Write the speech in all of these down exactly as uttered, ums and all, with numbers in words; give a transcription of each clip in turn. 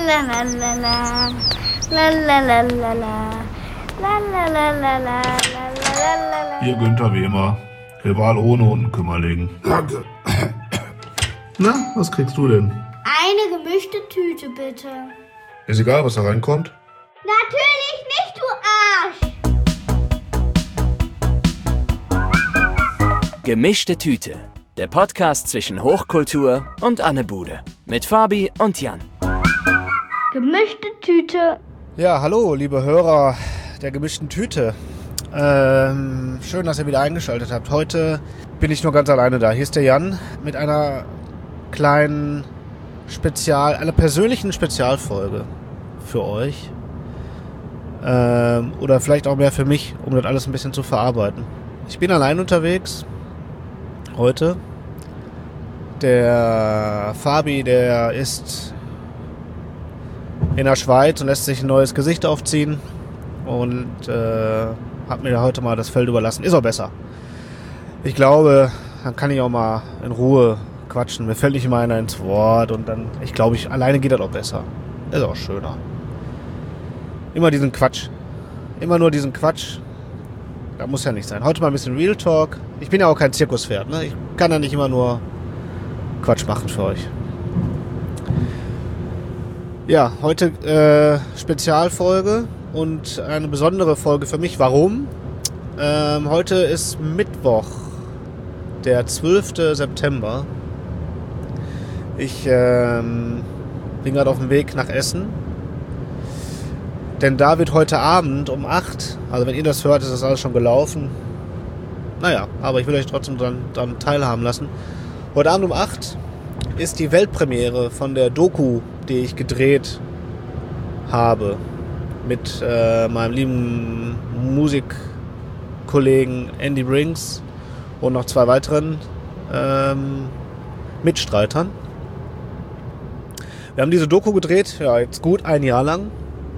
la la la la. La la la la la. La la la la la. La la la la. Hier Günther wie immer. Rival ohne Unkümmerling. Danke. Na, was kriegst du denn? Eine gemischte Tüte, bitte. Ist egal, was da reinkommt. Natürlich nicht, du Arsch! Gemischte Tüte. Der Podcast zwischen Hochkultur und Annebude. Mit Fabi und Jan. Gemischte Tüte. Ja, hallo, liebe Hörer der gemischten Tüte. Ähm, schön, dass ihr wieder eingeschaltet habt. Heute bin ich nur ganz alleine da. Hier ist der Jan mit einer kleinen Spezial, einer persönlichen Spezialfolge für euch. Ähm, oder vielleicht auch mehr für mich, um das alles ein bisschen zu verarbeiten. Ich bin allein unterwegs. Heute. Der Fabi, der ist in der Schweiz und lässt sich ein neues Gesicht aufziehen. Und äh, hat mir heute mal das Feld überlassen. Ist auch besser. Ich glaube, dann kann ich auch mal in Ruhe quatschen. Mir fällt nicht immer einer ins Wort. Und dann, ich glaube, ich, alleine geht das auch besser. Ist auch schöner. Immer diesen Quatsch. Immer nur diesen Quatsch. Das muss ja nicht sein. Heute mal ein bisschen Real Talk. Ich bin ja auch kein Zirkuspferd, ne? Ich kann ja nicht immer nur Quatsch machen für euch. Ja, heute äh, Spezialfolge und eine besondere Folge für mich. Warum? Ähm, heute ist Mittwoch, der zwölfte September. Ich ähm, bin gerade auf dem Weg nach Essen. Denn da wird heute Abend um acht, also wenn ihr das hört, ist das alles schon gelaufen. Naja, aber ich will euch trotzdem daran, daran teilhaben lassen. Heute Abend um acht ist die Weltpremiere von der Doku, die ich gedreht habe. Mit äh, meinem lieben Musikkollegen Andy Brinks und noch zwei weiteren ähm, Mitstreitern. Wir haben diese Doku gedreht, ja, jetzt gut ein Jahr lang.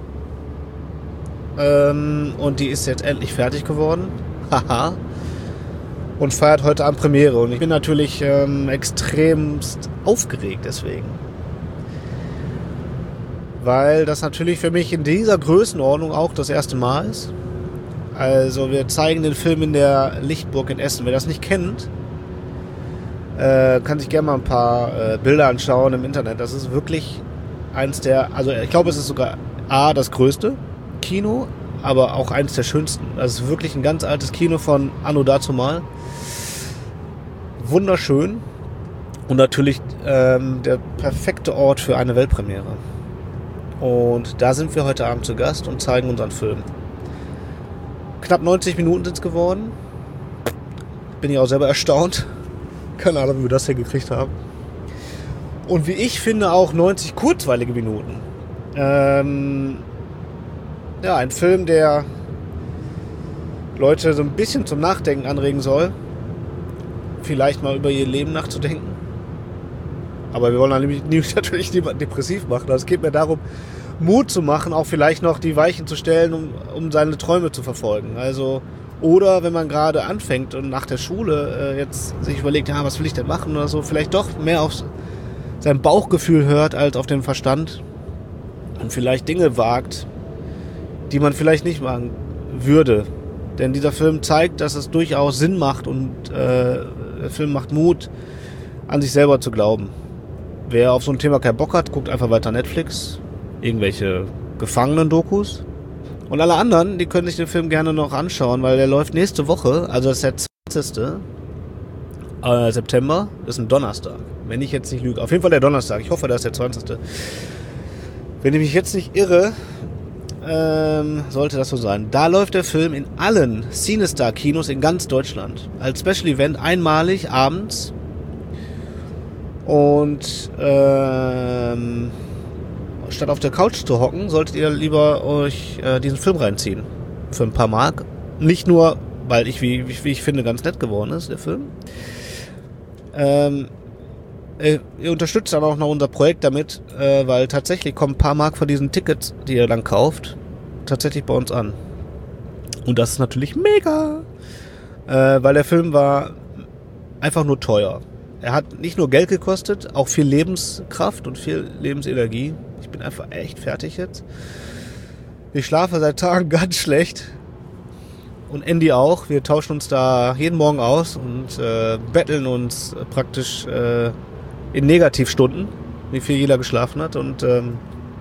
Ähm, und die ist jetzt endlich fertig geworden. Haha. Und feiert heute Abend Premiere. Und ich bin natürlich ähm, extremst aufgeregt deswegen. Weil das natürlich für mich in dieser Größenordnung auch das erste Mal ist. Also wir zeigen den Film in der Lichtburg in Essen. Wer das nicht kennt, äh, kann sich gerne mal ein paar äh, Bilder anschauen im Internet. Das ist wirklich eins der, also ich glaube, es ist sogar A, das größte Kino, aber auch eines der schönsten. Das ist wirklich ein ganz altes Kino von Anno dazumal. Wunderschön. Und natürlich ähm, der perfekte Ort für eine Weltpremiere. Und da sind wir heute Abend zu Gast und zeigen unseren Film. Knapp neunzig Minuten sind es geworden. Bin ich auch selber erstaunt. Keine Ahnung, wie wir das hier gekriegt haben. Und wie ich finde, auch neunzig kurzweilige Minuten. Ähm, ja, ein Film, der Leute so ein bisschen zum Nachdenken anregen soll. Vielleicht mal über ihr Leben nachzudenken. Aber wir wollen nämlich natürlich niemanden depressiv machen. Also es geht mir darum, Mut zu machen, auch vielleicht noch die Weichen zu stellen, um, um seine Träume zu verfolgen. Also, oder wenn man gerade anfängt und nach der Schule äh, jetzt sich überlegt, ja, was will ich denn machen oder so, vielleicht doch mehr auf sein Bauchgefühl hört als auf den Verstand und vielleicht Dinge wagt, die man vielleicht nicht machen würde. Denn dieser Film zeigt, dass es durchaus Sinn macht und äh, der Film macht Mut, an sich selber zu glauben. Wer auf so ein Thema keinen Bock hat, guckt einfach weiter Netflix, irgendwelche Gefangenen-Dokus. Und alle anderen, die können sich den Film gerne noch anschauen, weil der läuft nächste Woche, also das ist der zwanzigste September, das ist ein Donnerstag, wenn ich jetzt nicht lüge. Auf jeden Fall der Donnerstag, ich hoffe, das ist der zwanzigste Wenn ich mich jetzt nicht irre, ähm, sollte das so sein. Da läuft der Film in allen CineStar-Kinos in ganz Deutschland. Als Special Event einmalig abends. Und ähm, statt auf der Couch zu hocken, solltet ihr lieber euch äh, diesen Film reinziehen. Für ein paar Mark. Nicht nur, weil ich, wie, wie ich finde, ganz nett geworden ist, der Film. Ähm, äh, ihr unterstützt dann auch noch unser Projekt damit, äh, weil tatsächlich kommen ein paar Mark von diesen Tickets, die ihr dann kauft, tatsächlich bei uns an. Und das ist natürlich mega. Äh, weil der Film war einfach nur teuer. Er hat nicht nur Geld gekostet, auch viel Lebenskraft und viel Lebensenergie. Ich bin einfach echt fertig jetzt. Ich schlafe seit Tagen ganz schlecht. Und Andy auch. Wir tauschen uns da jeden Morgen aus und äh, betteln uns praktisch äh, in Negativstunden, wie viel jeder geschlafen hat. Und ähm,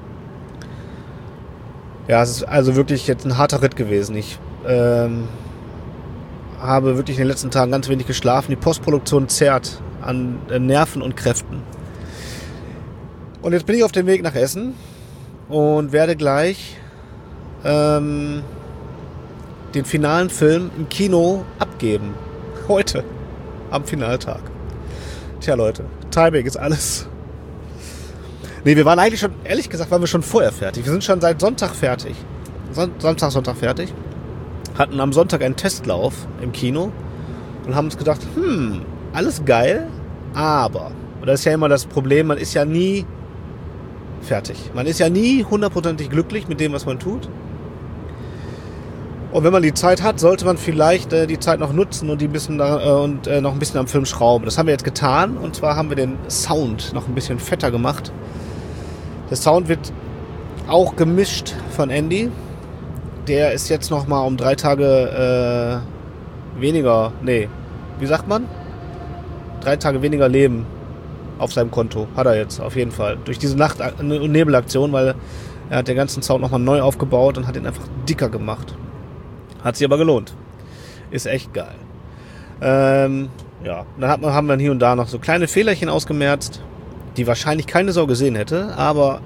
ja, es ist also wirklich jetzt ein harter Ritt gewesen. Ich ähm, habe wirklich in den letzten Tagen ganz wenig geschlafen. Die Postproduktion zerrt an äh, Nerven und Kräften. Und jetzt bin ich auf dem Weg nach Essen und werde gleich ähm, den finalen Film im Kino abgeben. Heute, am Finaltag. Tja Leute, Timing ist alles. Nee, wir waren eigentlich schon, ehrlich gesagt, waren wir schon vorher fertig. Wir sind schon seit Sonntag fertig. Son- Samstag, Sonntag fertig. Hatten am Sonntag einen Testlauf im Kino und haben uns gedacht, hm, alles geil, aber, und das ist ja immer das Problem, man ist ja nie fertig. Man ist ja nie hundertprozentig glücklich mit dem, was man tut. Und wenn man die Zeit hat, sollte man vielleicht äh, die Zeit noch nutzen und die ein bisschen da, äh, und äh, noch ein bisschen am Film schrauben. Das haben wir jetzt getan, und zwar haben wir den Sound noch ein bisschen fetter gemacht. Der Sound wird auch gemischt von Andy. Der ist jetzt noch mal um drei Tage äh, weniger, nee, wie sagt man? Drei Tage weniger Leben auf seinem Konto. Hat er jetzt, auf jeden Fall. Durch diese Nacht- und Nebelaktion, weil er hat den ganzen Sound nochmal neu aufgebaut und hat ihn einfach dicker gemacht. Hat sich aber gelohnt. Ist echt geil. Ähm, ja, dann hat man, haben wir hier und da noch so kleine Fehlerchen ausgemerzt, die wahrscheinlich keine Sau gesehen hätte, aber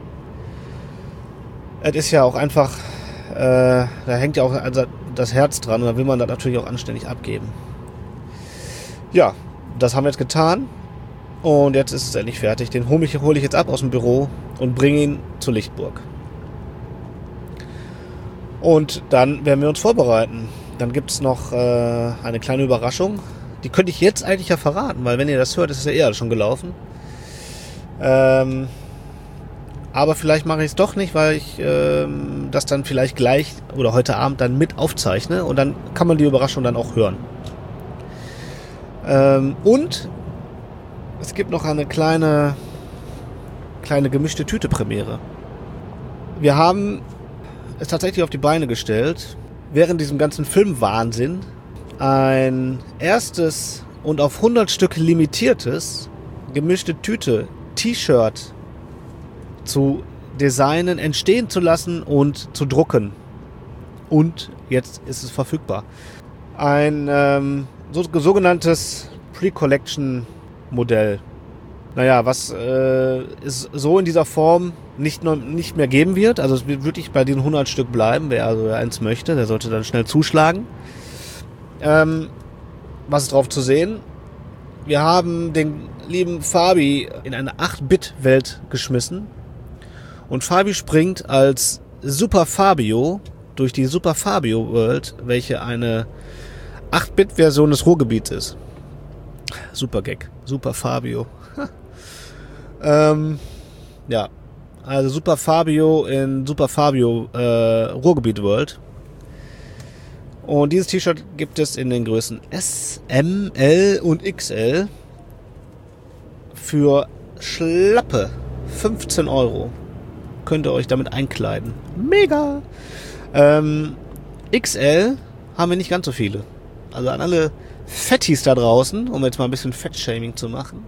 es ist ja auch einfach, äh, da hängt ja auch also das Herz dran und da will man das natürlich auch anständig abgeben. Ja, das haben wir jetzt getan und jetzt ist es endlich fertig. Den hole ich, hole ich jetzt ab aus dem Büro und bringe ihn zur Lichtburg. Und dann werden wir uns vorbereiten. Dann gibt es noch äh, eine kleine Überraschung. Die könnte ich jetzt eigentlich ja verraten, weil wenn ihr das hört, ist es ja eher schon gelaufen. Ähm, aber vielleicht mache ich es doch nicht, weil ich ähm, das dann vielleicht gleich oder heute Abend dann mit aufzeichne und dann kann man die Überraschung dann auch hören. Ähm, und es gibt noch eine kleine, kleine gemischte Tüte-Premiere. Wir haben es tatsächlich auf die Beine gestellt, während diesem ganzen Filmwahnsinn ein erstes und auf hundert Stück limitiertes gemischte Tüte T-Shirt zu designen, entstehen zu lassen und zu drucken. Und jetzt ist es verfügbar. Ein ähm, so, sogenanntes Pre-Collection-Modell. Naja, was äh, es so in dieser Form nicht, noch, nicht mehr geben wird. Also es wird wirklich bei den hundert Stück bleiben. Wer also eins möchte, der sollte dann schnell zuschlagen. Ähm, was ist drauf zu sehen? Wir haben den lieben Fabi in eine acht-Bit-Welt geschmissen. Und Fabi springt als Super Fabio durch die Super Fabio World, welche eine acht-Bit-Version des Ruhrgebiets ist. Super Gag. Super Fabio. ähm, ja, also Super Fabio in Super Fabio äh, Ruhrgebiet World. Und dieses T-Shirt gibt es in den Größen S, M, L und X L für schlappe fünfzehn Euro. Könnt ihr euch damit einkleiden. Mega! Ähm, X L haben wir nicht ganz so viele. Also an alle Fettis da draußen, um jetzt mal ein bisschen Fettshaming zu machen,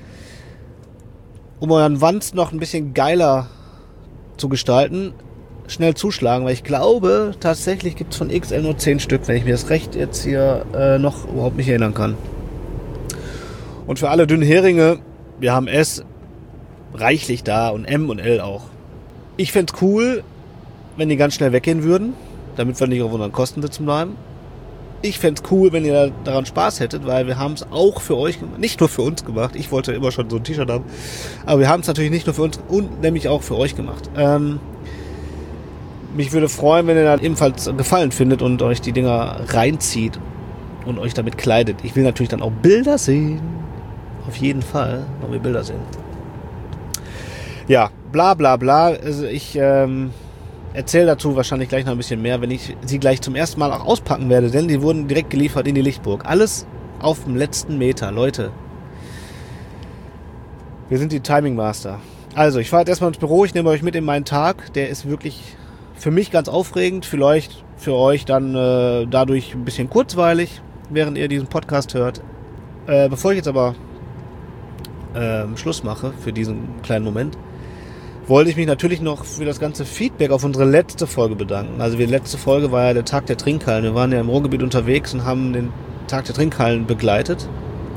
um euren Wanst noch ein bisschen geiler zu gestalten, schnell zuschlagen, weil ich glaube, tatsächlich gibt es von X L nur zehn Stück, wenn ich mir das recht jetzt hier äh, noch überhaupt nicht erinnern kann. Und für alle dünnen Heringe, wir haben S reichlich da und M und L auch. Ich fände es cool, wenn die ganz schnell weggehen würden, damit wir nicht auf unseren Kosten sitzen bleiben. Ich fände es cool, wenn ihr daran Spaß hättet, weil wir haben es auch für euch gemacht, nicht nur für uns gemacht. Ich wollte immer schon so ein T-Shirt haben, aber wir haben es natürlich nicht nur für uns und nämlich auch für euch gemacht. Ähm, mich würde freuen, wenn ihr da ebenfalls Gefallen findet und euch die Dinger reinzieht und euch damit kleidet. Ich will natürlich dann auch Bilder sehen. Auf jeden Fall wollen wir Bilder sehen. Ja, bla bla bla. Also ich ähm, erzähle dazu wahrscheinlich gleich noch ein bisschen mehr, wenn ich sie gleich zum ersten Mal auch auspacken werde, denn die wurden direkt geliefert in die Lichtburg. Alles auf dem letzten Meter, Leute. Wir sind die Timing Master. Also, ich fahre jetzt erstmal ins Büro, ich nehme euch mit in meinen Tag. Der ist wirklich für mich ganz aufregend, vielleicht für euch dann äh, dadurch ein bisschen kurzweilig, während ihr diesen Podcast hört. Äh, bevor ich jetzt aber äh, Schluss mache für diesen kleinen Moment, wollte ich mich natürlich noch für das ganze Feedback auf unsere letzte Folge bedanken. Also die letzte Folge war ja der Tag der Trinkhallen. Wir waren ja im Ruhrgebiet unterwegs und haben den Tag der Trinkhallen begleitet.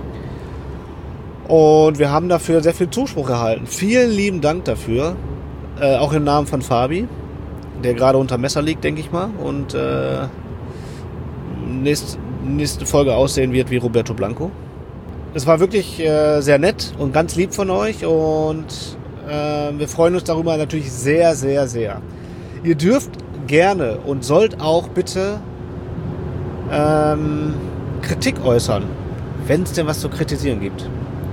Und wir haben dafür sehr viel Zuspruch erhalten. Vielen lieben Dank dafür. Äh, auch im Namen von Fabi, der gerade unter Messer liegt, denke ich mal. Und äh, nächst, nächste Folge aussehen wird wie Roberto Blanco. Es war wirklich äh, sehr nett und ganz lieb von euch. Und äh, wir freuen uns darüber natürlich sehr, sehr, sehr. Ihr dürft gerne und sollt auch bitte ähm, Kritik äußern, wenn es denn was zu kritisieren gibt.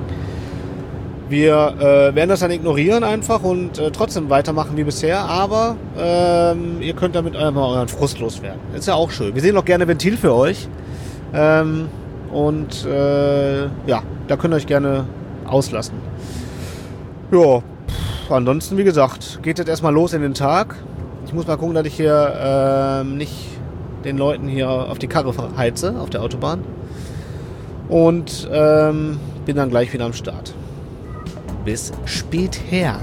Wir äh, werden das dann ignorieren einfach und äh, trotzdem weitermachen wie bisher, aber ähm, ihr könnt damit einfach euren Frust loswerden. Ist ja auch schön. Wir sehen auch gerne Ventil für euch. Ähm, und äh, ja, da könnt ihr euch gerne auslassen. Ja, pff, ansonsten wie gesagt, geht jetzt erstmal los in den Tag. Ich muss mal gucken, dass ich hier äh, nicht den Leuten hier auf die Karre heize, auf der Autobahn. Und ähm, bin dann gleich wieder am Start. Bis später.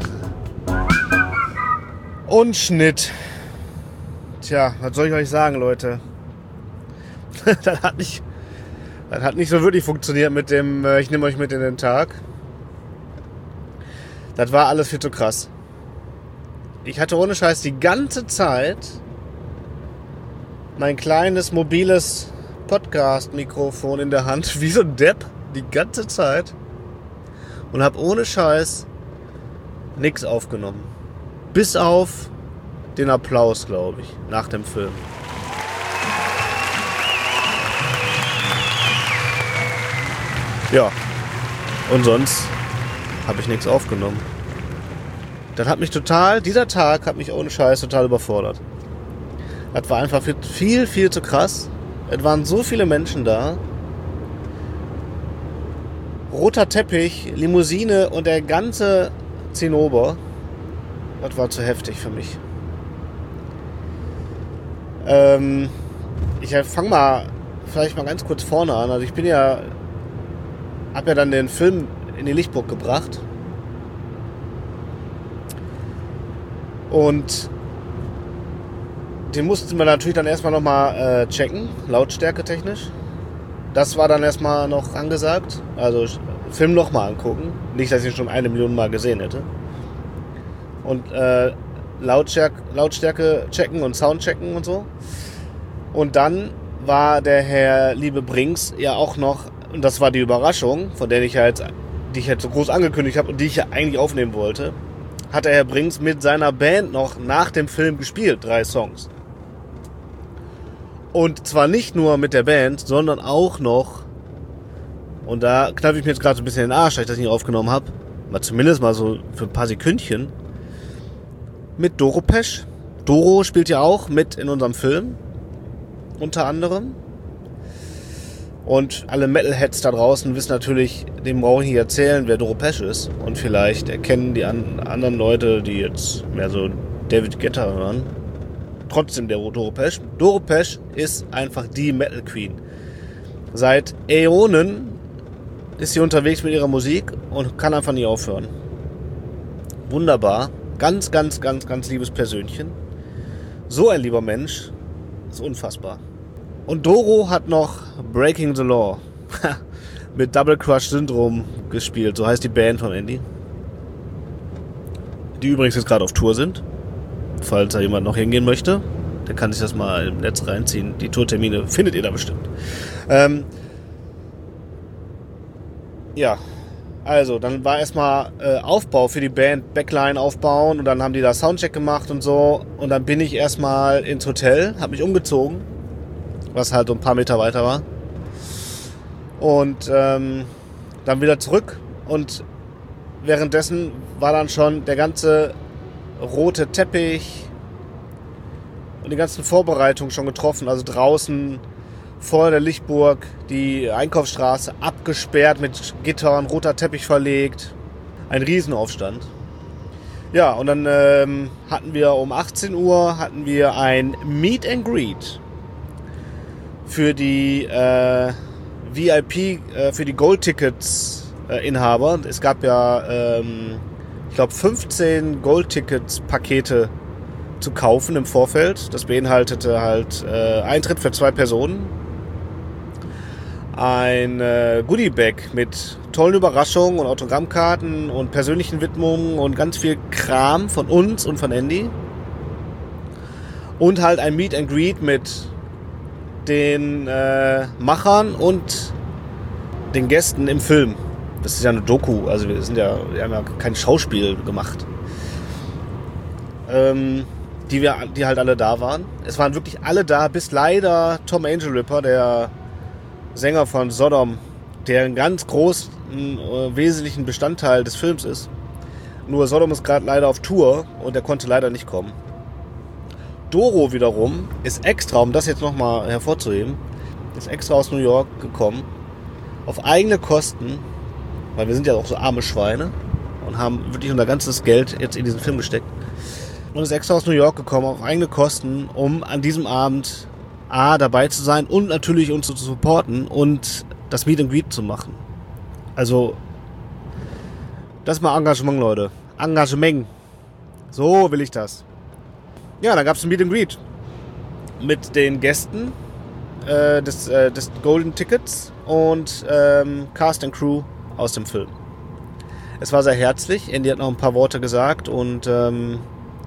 Und Schnitt. Tja, was soll ich euch sagen, Leute? das, hat nicht, das hat nicht so wirklich funktioniert mit dem, äh, ich nehme euch mit in den Tag. Das war alles viel zu krass. Ich hatte ohne Scheiß die ganze Zeit mein kleines mobiles Podcast-Mikrofon in der Hand, wie so ein Depp, die ganze Zeit. Und habe ohne Scheiß nichts aufgenommen. Bis auf den Applaus, glaube ich, nach dem Film. Ja, und sonst habe ich nichts aufgenommen. Das hat mich total, dieser Tag hat mich ohne Scheiß total überfordert. Das war einfach viel, viel zu krass. Es waren so viele Menschen da. Roter Teppich, Limousine und der ganze Zinnober. Das war zu heftig für mich. Ähm, ich fange mal vielleicht mal ganz kurz vorne an. Also ich bin ja, hab ja dann den Film in die Lichtburg gebracht. Und den mussten wir natürlich dann erstmal nochmal äh, checken, Lautstärke technisch. Das war dann erstmal noch angesagt. Also Film nochmal angucken. Nicht, dass ich ihn schon eine Million Mal gesehen hätte. Und äh, Lautstärke, Lautstärke checken und Sound checken und so. Und dann war der Herr Liebe Brinks ja auch noch, und das war die Überraschung, von der ich ja jetzt, die ich jetzt so groß angekündigt habe und die ich ja eigentlich aufnehmen wollte, hat der Herr Brinks mit seiner Band noch nach dem Film gespielt, drei Songs. Und zwar nicht nur mit der Band, sondern auch noch, und da kneife ich mir jetzt gerade so ein bisschen den Arsch, dass ich das nicht aufgenommen habe, mal zumindest mal so für ein paar Sekündchen, mit Doro Pesch. Doro spielt ja auch mit in unserem Film, unter anderem. Und alle Metalheads da draußen wissen natürlich, dem brauche ich nicht erzählen, wer Doro Pesch ist. Und vielleicht erkennen die an, anderen Leute, die jetzt mehr so David Guetta hören, trotzdem der Doro Pesch. Doro Pesch ist einfach die Metal Queen. Seit Äonen ist sie unterwegs mit ihrer Musik und kann einfach nie aufhören. Wunderbar. Ganz, ganz, ganz, ganz liebes Persönchen. So ein lieber Mensch. Ist unfassbar. Und Doro hat noch Breaking the Law mit Double Crush Syndrome gespielt. So heißt die Band von Andy. Die übrigens jetzt gerade auf Tour sind. Falls da jemand noch hingehen möchte, der kann sich das mal im Netz reinziehen. Die Tourtermine findet ihr da bestimmt. Ähm, ja, also dann war erstmal äh, Aufbau für die Band, Backline aufbauen und dann haben die da Soundcheck gemacht und so. Und dann bin ich erstmal ins Hotel, habe mich umgezogen, was halt so ein paar Meter weiter war. Und ähm, dann wieder zurück und währenddessen war dann schon der ganze rote Teppich und die ganzen Vorbereitungen schon getroffen. Also draußen vor der Lichtburg die Einkaufsstraße abgesperrt mit Gittern, roter Teppich verlegt. Ein Riesenaufstand. Ja, und dann ähm, hatten wir um achtzehn Uhr hatten wir ein Meet and Greet für die äh, V I P, äh, für die Gold-Tickets-Inhaber. Äh, es gab ja, ähm, ich glaube, fünfzehn Gold-Tickets-Pakete zu kaufen im Vorfeld. Das beinhaltete halt äh, Eintritt für zwei Personen, ein äh, Goodie-Bag mit tollen Überraschungen und Autogrammkarten und persönlichen Widmungen und ganz viel Kram von uns und von Andy. Und halt ein Meet and Greet mit den äh, Machern und den Gästen im Film. Das ist ja eine Doku, also wir sind ja, wir haben ja kein Schauspiel gemacht. Ähm, die wir, die halt alle da waren. Es waren wirklich alle da, bis leider Tom Angelripper, der Sänger von Sodom, der einen ganz großen, äh, wesentlichen Bestandteil des Films ist. Nur Sodom ist gerade leider auf Tour und der konnte leider nicht kommen. Doro wiederum ist extra, um das jetzt nochmal hervorzuheben, ist extra aus New York gekommen, auf eigene Kosten, weil wir sind ja auch so arme Schweine und haben wirklich unser ganzes Geld jetzt in diesen Film gesteckt. Und ist extra aus New York gekommen, auf eigene Kosten, um an diesem Abend A, dabei zu sein und natürlich uns zu supporten und das Meet and Greet zu machen. Also, das ist mal Engagement, Leute. Engagement. So will ich das. Ja, da gab es ein Meet and Greet mit den Gästen äh, des, äh, des Golden Tickets und ähm, Cast and Crew aus dem Film. Es war sehr herzlich. Andy hat noch ein paar Worte gesagt und ähm,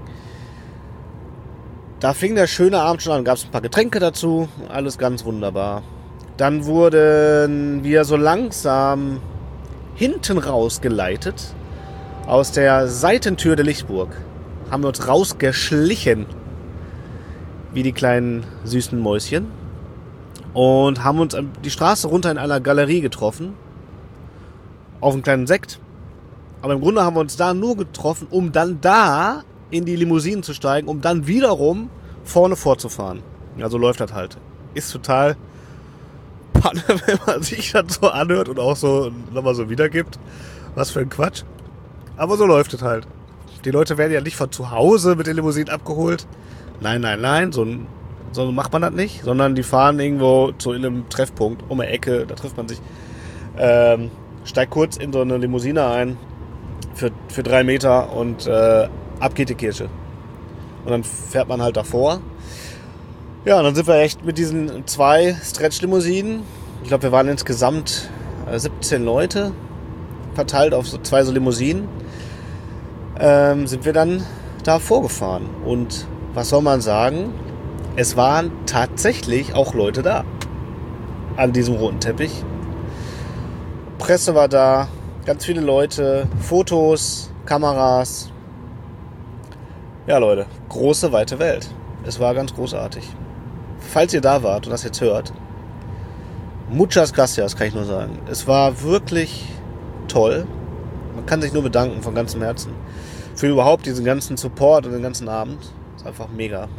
da fing der schöne Abend schon an. Gab es ein paar Getränke dazu. Alles ganz wunderbar. Dann wurden wir so langsam hinten rausgeleitet aus der Seitentür der Lichtburg. Haben wir uns rausgeschlichen wie die kleinen süßen Mäuschen und haben uns die Straße runter in einer Galerie getroffen auf einen kleinen Sekt. Aber im Grunde haben wir uns da nur getroffen, um dann da in die Limousinen zu steigen, um dann wiederum vorne vorzufahren. Ja, so läuft das halt. Ist total Panne, wenn man sich das so anhört und auch so nochmal so wiedergibt. Was für ein Quatsch. Aber so läuft es halt. Die Leute werden ja nicht von zu Hause mit den Limousinen abgeholt. Nein, nein, nein, so, so macht man das nicht. Sondern die fahren irgendwo zu einem Treffpunkt um eine Ecke, da trifft man sich. Ähm, steigt kurz in so eine Limousine ein für, für drei Meter und äh, ab geht die Kirche. Und dann fährt man halt davor. Ja, und dann sind wir echt mit diesen zwei Stretch-Limousinen. Ich glaube, wir waren insgesamt siebzehn Leute, verteilt auf so zwei so Limousinen. Ähm, sind wir dann da vorgefahren. Und was soll man sagen? Es waren tatsächlich auch Leute da. An diesem roten Teppich. Presse war da, ganz viele Leute, Fotos, Kameras. Ja, Leute, große, weite Welt. Es war ganz großartig. Falls ihr da wart und das jetzt hört, muchas gracias, kann ich nur sagen. Es war wirklich toll. Man kann sich nur bedanken von ganzem Herzen für überhaupt diesen ganzen Support und den ganzen Abend. Ist einfach mega.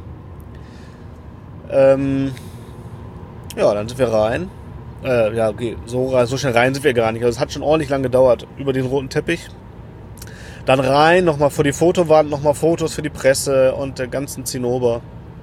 Ähm, ja, dann sind wir rein. Äh, ja, okay, so, so schnell rein sind wir gar nicht. Also es hat schon ordentlich lang gedauert über den roten Teppich. Dann rein, nochmal vor die Fotowand, nochmal Fotos für die Presse und der ganzen Zinnober.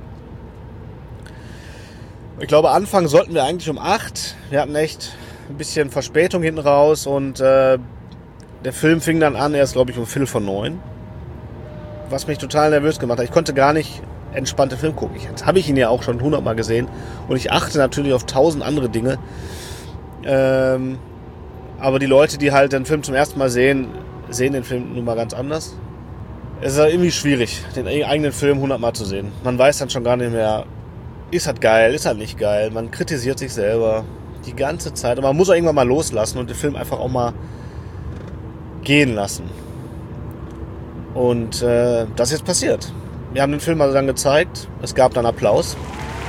Ich glaube, anfangen sollten wir eigentlich um acht. Wir hatten echt ein bisschen Verspätung hinten raus und äh, der Film fing dann an, erst glaube ich um Viertel vor neun. Was mich total nervös gemacht hat. Ich konnte gar nicht entspannt den Film gucken. Jetzt habe ich ihn ja auch schon hundertmal gesehen und ich achte natürlich auf tausend andere Dinge. Ähm, aber die Leute, die halt den Film zum ersten Mal sehen, sehen den Film nun mal ganz anders. Es ist halt irgendwie schwierig, den eigenen Film hundertmal zu sehen. Man weiß dann schon gar nicht mehr, ist halt geil, ist halt nicht geil. Man kritisiert sich selber die ganze Zeit. Aber man muss auch irgendwann mal loslassen und den Film einfach auch mal gehen lassen. Und äh, das ist jetzt passiert. Wir haben den Film also dann gezeigt. Es gab dann Applaus.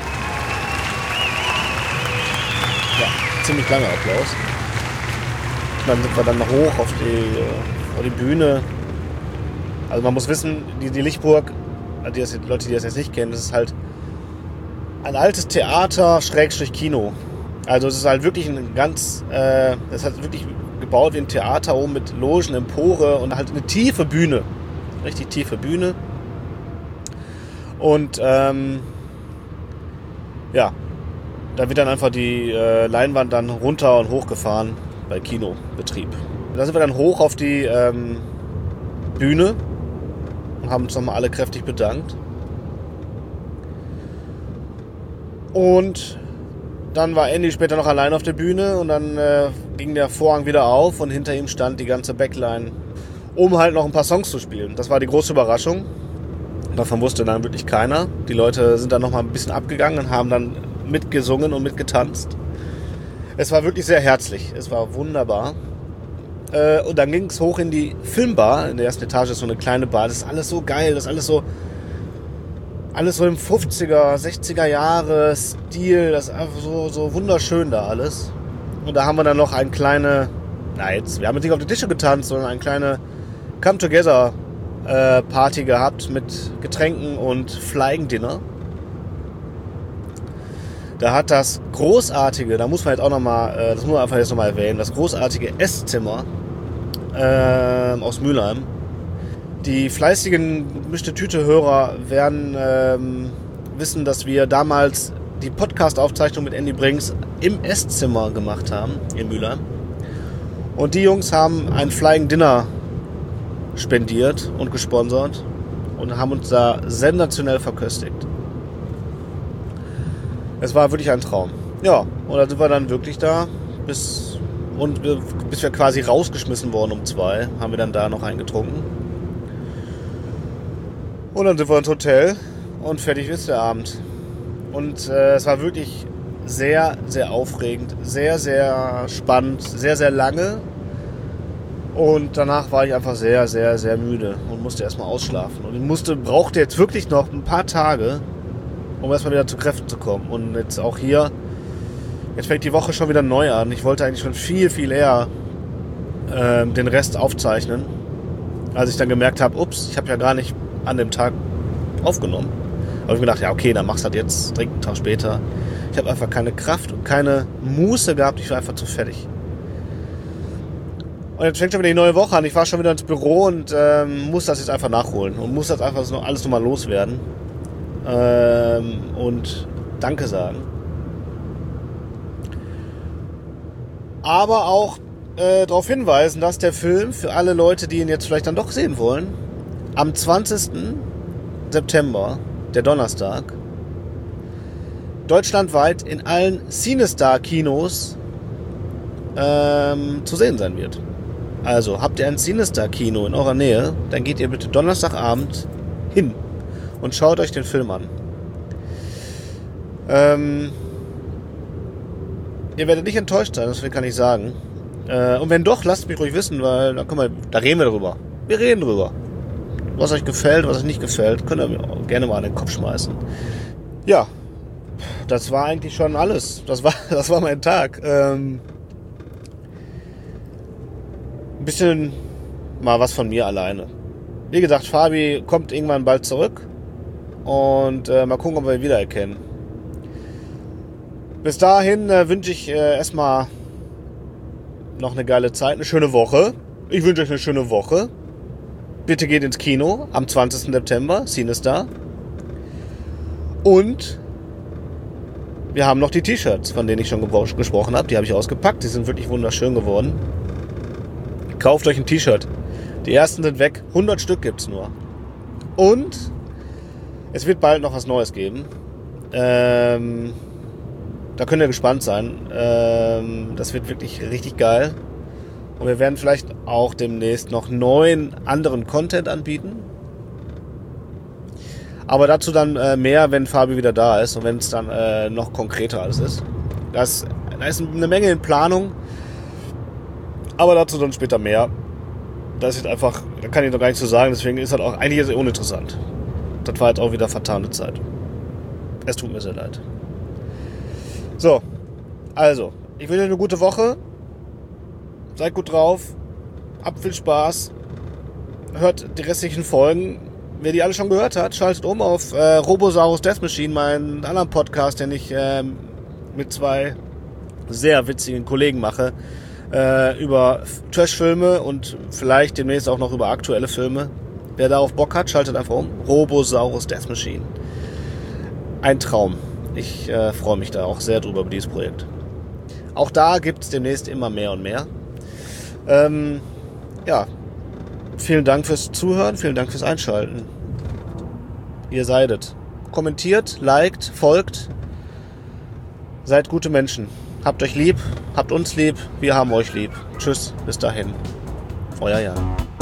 Ja, ziemlich langer Applaus. Dann sind wir dann hoch auf die, auf die Bühne. Also man muss wissen, die, die Lichtburg, die, das, die Leute, die das jetzt nicht kennen, das ist halt ein altes Theater, Schrägstrich Kino. Also es ist halt wirklich ein ganz, äh, es hat wirklich gebaut wie ein Theater oben mit Logen, Empore und halt eine tiefe Bühne. richtig tiefe Bühne. Und ähm, ja, da wird dann einfach die äh, Leinwand dann runter und hochgefahren bei Kinobetrieb. Da sind wir dann hoch auf die ähm, Bühne und haben uns nochmal alle kräftig bedankt. Und dann war Andy später noch allein auf der Bühne und dann äh, ging der Vorhang wieder auf und hinter ihm stand die ganze Backline, um halt noch ein paar Songs zu spielen. Das war die große Überraschung. Davon wusste dann wirklich keiner. Die Leute sind dann nochmal ein bisschen abgegangen und haben dann mitgesungen und mitgetanzt. Es war wirklich sehr herzlich. Es war wunderbar. Äh, und dann ging es hoch in die Filmbar. In der ersten Etage ist so eine kleine Bar. Das ist alles so geil. Das ist alles so, alles so im fünfziger, sechziger Jahre Stil. Das ist einfach so, so wunderschön da alles. Und da haben wir dann noch eine kleine, na jetzt, wir haben jetzt nicht auf die Tische getanzt, sondern eine kleine Come-Together Party gehabt mit Getränken und Flying Dinner. Da hat das großartige, da muss man jetzt auch nochmal, das muss man einfach jetzt nochmal erwähnen, das großartige Esszimmer äh, aus Mülheim. Die fleißigen gemischte Tüte-Hörer werden ähm, wissen, dass wir damals die Podcast-Aufzeichnung mit Andy Brinks im Esszimmer gemacht haben in Mülheim. Und die Jungs haben ein Flying Dinner spendiert und gesponsert und haben uns da sensationell verköstigt. Es war wirklich ein Traum. Ja, und dann sind wir dann wirklich da bis, und wir, bis wir quasi rausgeschmissen wurden um zwei, haben wir dann da noch eingetrunken. Und dann sind wir ins Hotel und fertig ist der Abend. Und äh, es war wirklich sehr, sehr aufregend, sehr, sehr spannend, sehr, sehr lange. Und danach war ich einfach sehr, sehr, sehr müde und musste erstmal ausschlafen. Und ich musste, brauchte jetzt wirklich noch ein paar Tage, um erstmal wieder zu Kräften zu kommen. Und jetzt auch hier, jetzt fängt die Woche schon wieder neu an. Ich wollte eigentlich schon viel, viel eher äh, den Rest aufzeichnen. Als ich dann gemerkt habe, ups, ich habe ja gar nicht an dem Tag aufgenommen. Aber ich mir gedacht, ja okay, dann machst du das jetzt direkt einen Tag später. Ich habe einfach keine Kraft und keine Muße gehabt. Ich war einfach zu fertig. Und jetzt fängt schon wieder die neue Woche an. Ich war schon wieder ins Büro und ähm, muss das jetzt einfach nachholen. Und muss das einfach so alles nochmal loswerden. Ähm, und Danke sagen. Aber auch äh, darauf hinweisen, dass der Film, für alle Leute, die ihn jetzt vielleicht dann doch sehen wollen, am zwanzigsten September, der Donnerstag, deutschlandweit in allen CineStar-Kinos ähm, zu sehen sein wird. Also, habt ihr ein CineStar-Kino in eurer Nähe, dann geht ihr bitte Donnerstagabend hin und schaut euch den Film an. Ähm, ihr werdet nicht enttäuscht sein, das kann ich sagen. Äh, und wenn doch, lasst mich ruhig wissen, weil da, können wir, da reden wir drüber. Wir reden drüber. Was euch gefällt, was euch nicht gefällt, könnt ihr mir auch gerne mal an den Kopf schmeißen. Ja, das war eigentlich schon alles. Das war, das war mein Tag. Ähm, ein bisschen mal was von mir alleine. Wie gesagt, Fabi kommt irgendwann bald zurück und äh, mal gucken, ob wir ihn wiedererkennen. Bis dahin äh, wünsche ich äh, erstmal noch eine geile Zeit, eine schöne Woche. Ich wünsche euch eine schöne Woche. Bitte geht ins Kino am zwanzigsten September, CineStar. Und wir haben noch die T-Shirts, von denen ich schon gebro- gesprochen habe. Die habe ich ausgepackt, die sind wirklich wunderschön geworden. Kauft euch ein T-Shirt. Die ersten sind weg, hundert Stück gibt es nur. Und es wird bald noch was Neues geben. Ähm, da könnt ihr gespannt sein. Ähm, das wird wirklich richtig geil. Und wir werden vielleicht auch demnächst noch neuen anderen Content anbieten. Aber dazu dann äh, mehr, wenn Fabi wieder da ist und wenn es dann äh, noch konkreter alles ist. Das, da ist eine Menge in Planung. Aber dazu dann später mehr. Das ist jetzt einfach, da kann ich noch gar nichts zu sagen, deswegen ist das auch eigentlich jetzt uninteressant. Das war jetzt auch wieder vertane Zeit. Es tut mir sehr leid. So, also, ich wünsche euch eine gute Woche. Seid gut drauf. Habt viel Spaß. Hört die restlichen Folgen. Wer die alle schon gehört hat, schaltet um auf äh, Robosaurus Death Machine, meinen anderen Podcast, den ich äh, mit zwei sehr witzigen Kollegen mache. Äh, über Trash-Filme und vielleicht demnächst auch noch über aktuelle Filme. Wer darauf Bock hat, schaltet einfach um. Robosaurus Death Machine. Ein Traum. Ich äh, freue mich da auch sehr drüber, über dieses Projekt. Auch da gibt es demnächst immer mehr und mehr. Ähm, ja, vielen Dank fürs Zuhören, vielen Dank fürs Einschalten. Ihr seidet. Kommentiert, liked, folgt. Seid gute Menschen. Habt euch lieb, habt uns lieb, wir haben euch lieb. Tschüss, bis dahin. Euer Jan.